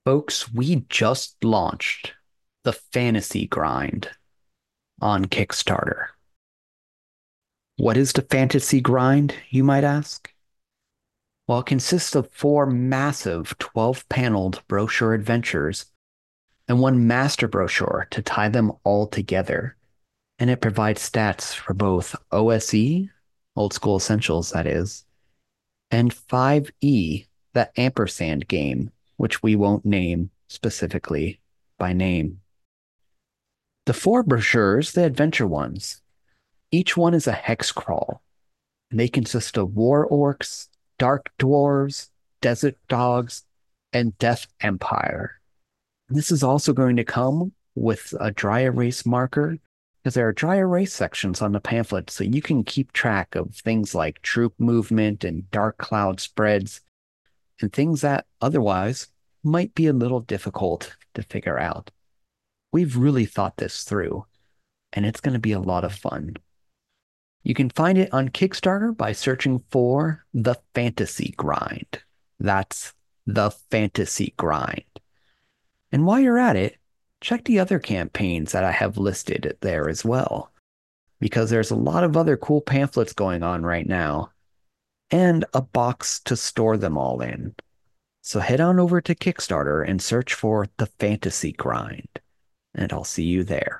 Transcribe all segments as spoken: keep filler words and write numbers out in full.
Folks, we just launched the Fantasy Grind on Kickstarter. What is the Fantasy Grind, you might ask? Well, it consists of four massive twelve-paneled brochure adventures and one master brochure to tie them all together. And it provides stats for both O S E, Old School Essentials, that is, and five E, the ampersand game, which we won't name specifically by name. The four brochures, the adventure ones, each one is a hex crawl, and they consist of war orcs, dark dwarves, desert dogs, and death empire. And this is also going to come with a dry erase marker because there are dry erase sections on the pamphlet, so you can keep track of things like troop movement and dark cloud spreads and things that otherwise might be a little difficult to figure out. We've really thought this through, and it's going to be a lot of fun. You can find it on Kickstarter by searching for The Fantasy Grind. That's The Fantasy Grind. And while you're at it, check the other campaigns that I have listed there as well, because there's a lot of other cool pamphlets going on right now, and a box to store them all in. So head on over to Kickstarter and search for The Fantasy Grind, and I'll see you there.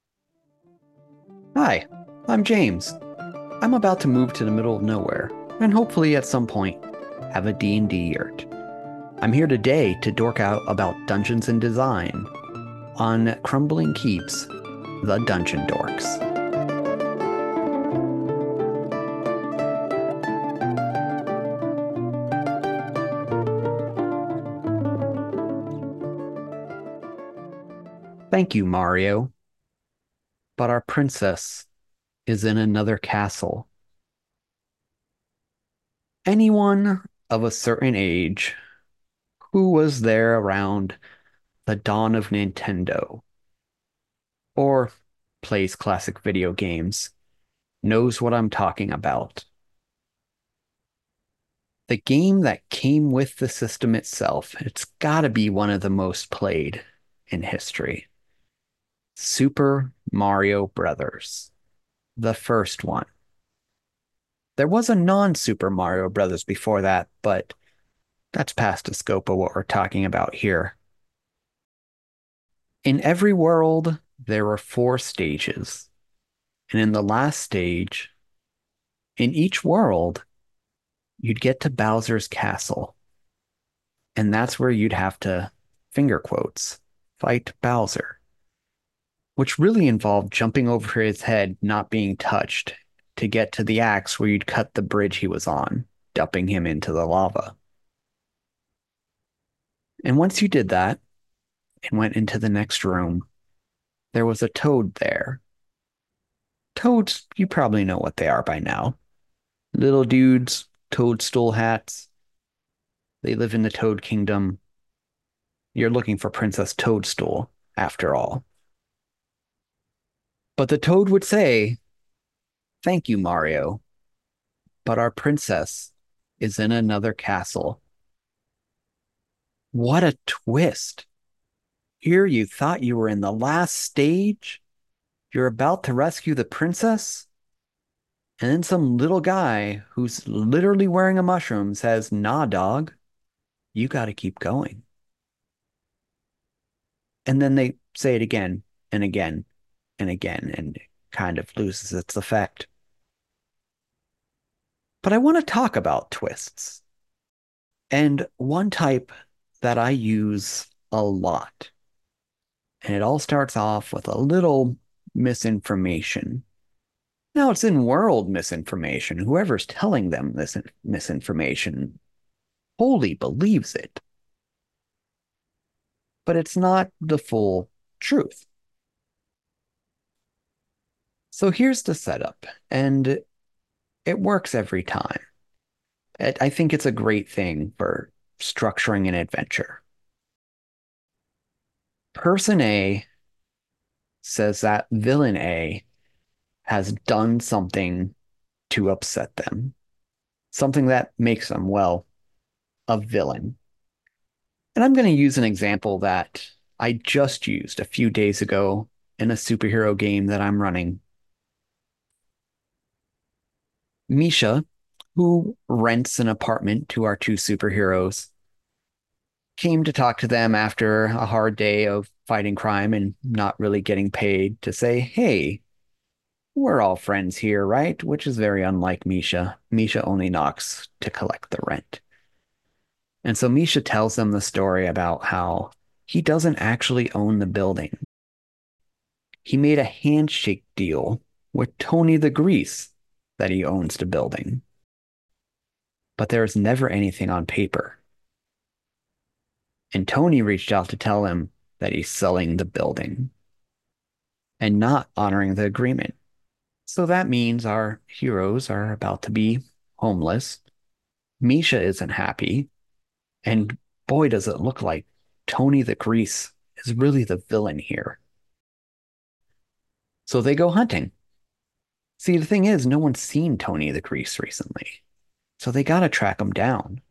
Hi, I'm James. I'm about to move to the middle of nowhere, and hopefully at some point have a D and D yurt. I'm here today to dork out about Dungeons and Design on Crumbling Keeps, The Dungeon Dorks. Thank you, Mario. But our princess is in another castle. Anyone of a certain age who was there around the dawn of Nintendo or plays classic video games knows what I'm talking about. The game that came with the system itself, it's got to be one of the most played in history. Super Mario Brothers, the first one. There was a non-Super Mario Brothers before that, but that's past the scope of what we're talking about here. In every world, there were four stages. And in the last stage, in each world, you'd get to Bowser's castle. And that's where you'd have to, finger quotes, fight Bowser, which really involved jumping over his head, not being touched, to get to the axe where you'd cut the bridge he was on, dumping him into the lava. And once you did that and went into the next room, there was a toad there. Toads, you probably know what they are by now. Little dudes, toadstool hats. They live in the Toad Kingdom. You're looking for Princess Toadstool, after all. But the toad would say, "Thank you, Mario, but our princess is in another castle." What a twist. Here you thought you were in the last stage. You're about to rescue the princess. And then some little guy who's literally wearing a mushroom says, "Nah, dog, you got to keep going." And then they say it again and again and again, and it kind of loses its effect. But I want to talk about twists. And one type that I use a lot. And it all starts off with a little misinformation. Now it's in world misinformation. Whoever's telling them this misinformation wholly believes it. But it's not the full truth. So here's the setup, and it works every time. I think it's a great thing for structuring an adventure. Person A says that villain A has done something to upset them, something that makes them, well, a villain. And I'm going to use an example that I just used a few days ago in a superhero game that I'm running. Misha, who rents an apartment to our two superheroes, came to talk to them after a hard day of fighting crime and not really getting paid to say, hey, we're all friends here, right? Which is very unlike Misha. Misha only knocks to collect the rent. And so Misha tells them the story about how he doesn't actually own the building. He made a handshake deal with Tony the Grease that he owns the building, but there is never anything on paper. And Tony reached out to tell him that he's selling the building and not honoring the agreement. So that means our heroes are about to be homeless. Misha isn't happy. And boy, does it look like Tony the Grease is really the villain here. So they go hunting. See, the thing is, no one's seen Tony the Grease recently. So they got to track him down.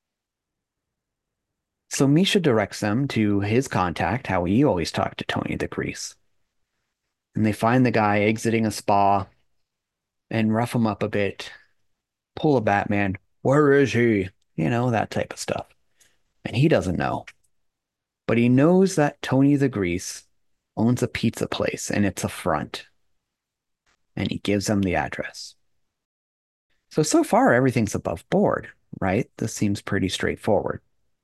So Misha directs them to his contact, how he always talked to Tony the Grease. And they find the guy exiting a spa and rough him up a bit, pull a Batman. Where is he? You know, that type of stuff. And he doesn't know. But he knows that Tony the Grease owns a pizza place and it's a front. And he gives them the address. So, so far, everything's above board, right? This seems pretty straightforward.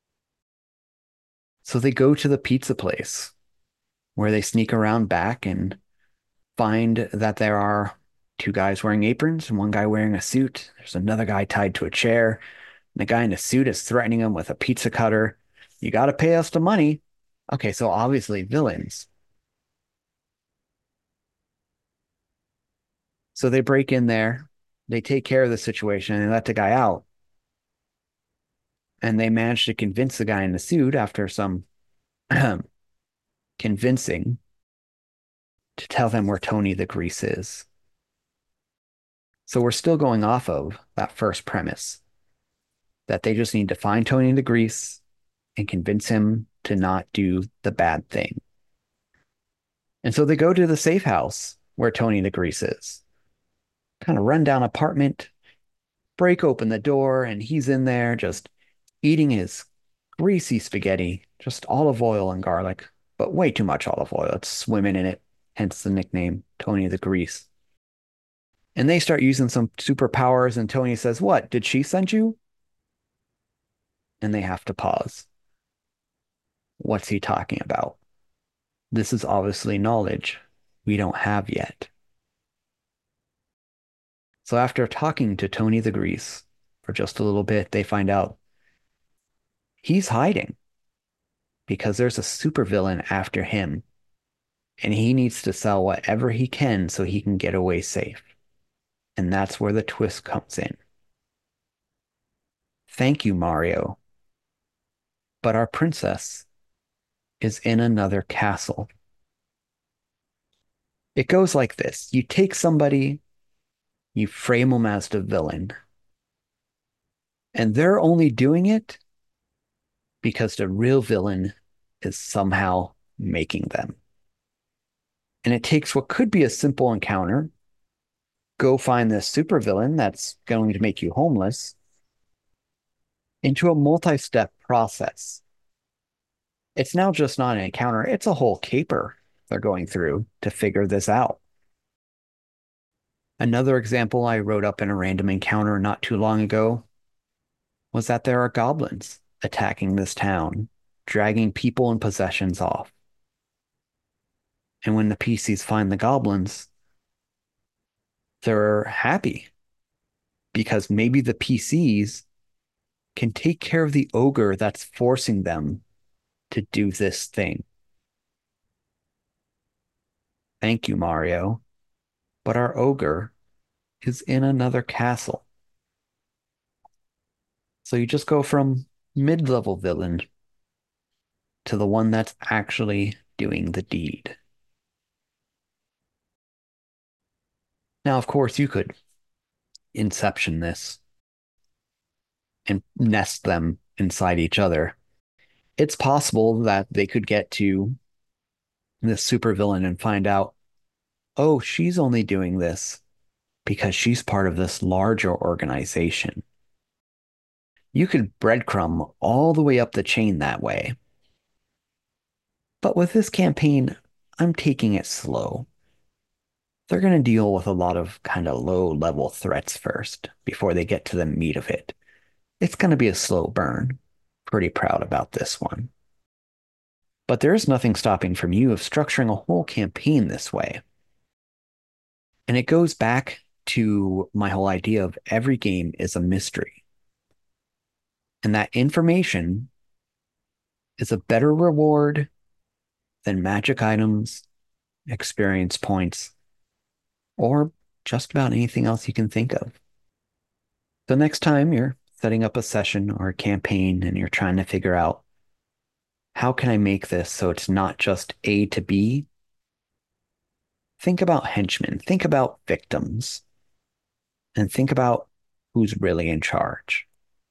So they go to the pizza place where they sneak around back and find that there are two guys wearing aprons and one guy wearing a suit. There's another guy tied to a chair. And the guy in the suit is threatening him with a pizza cutter. You got to pay us the money. Okay, so obviously villains. So they break in there, they take care of the situation, and they let the guy out. And they manage to convince the guy in the suit after some convincing to tell them where Tony the Grease is. So we're still going off of that first premise that they just need to find Tony the Grease and convince him to not do the bad thing. And so they go to the safe house where Tony the Grease is. Kind of run down apartment, break open the door, and he's in there just eating his greasy spaghetti, just olive oil and garlic, but way too much olive oil. It's swimming in it, hence the nickname Tony the Grease. And they start using some superpowers, and Tony says, what, did she send you? And they have to pause. What's he talking about? This is obviously knowledge we don't have yet. So after talking to Tony the Grease for just a little bit, they find out he's hiding because there's a supervillain after him, and he needs to sell whatever he can so he can get away safe. And that's where the twist comes in. Thank you, Mario. But our princess is in another castle. It goes like this. You take somebody, you frame them as the villain, and they're only doing it because the real villain is somehow making them. And it takes what could be a simple encounter, go find this supervillain that's going to make you homeless, into a multi-step process. It's now just not an encounter, it's a whole caper they're going through to figure this out. Another example I wrote up in a random encounter not too long ago was that there are goblins attacking this town, dragging people and possessions off. And when the P Cs find the goblins, they're happy because maybe the P Cs can take care of the ogre that's forcing them to do this thing. Thank you, Mario. But our ogre is in another castle. So you just go from mid-level villain to the one that's actually doing the deed. Now, of course, you could inception this and nest them inside each other It's possible that they could get to this supervillain and find out, oh, she's only doing this because she's part of this larger organization. You could breadcrumb all the way up the chain that way. But with this campaign, I'm taking it slow. They're going to deal with a lot of kind of low level threats first before they get to the meat of it. It's going to be a slow burn. Pretty proud about this one. But there is nothing stopping from you of structuring a whole campaign this way. And it goes back to my whole idea of every game is a mystery. And that information is a better reward than magic items, experience points, or just about anything else you can think of. The next time you're setting up a session or a campaign and you're trying to figure out, how can I make this so it's not just A to B? Think about henchmen, think about victims, and think about who's really in charge.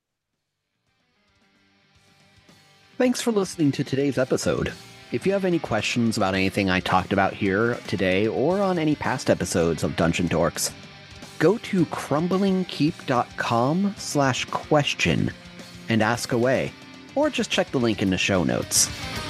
Thanks for listening to today's episode. If you have any questions about anything I talked about here today or on any past episodes of Dungeon Dorks, go to crumblingkeep.com slash question and ask away, or just check the link in the show notes.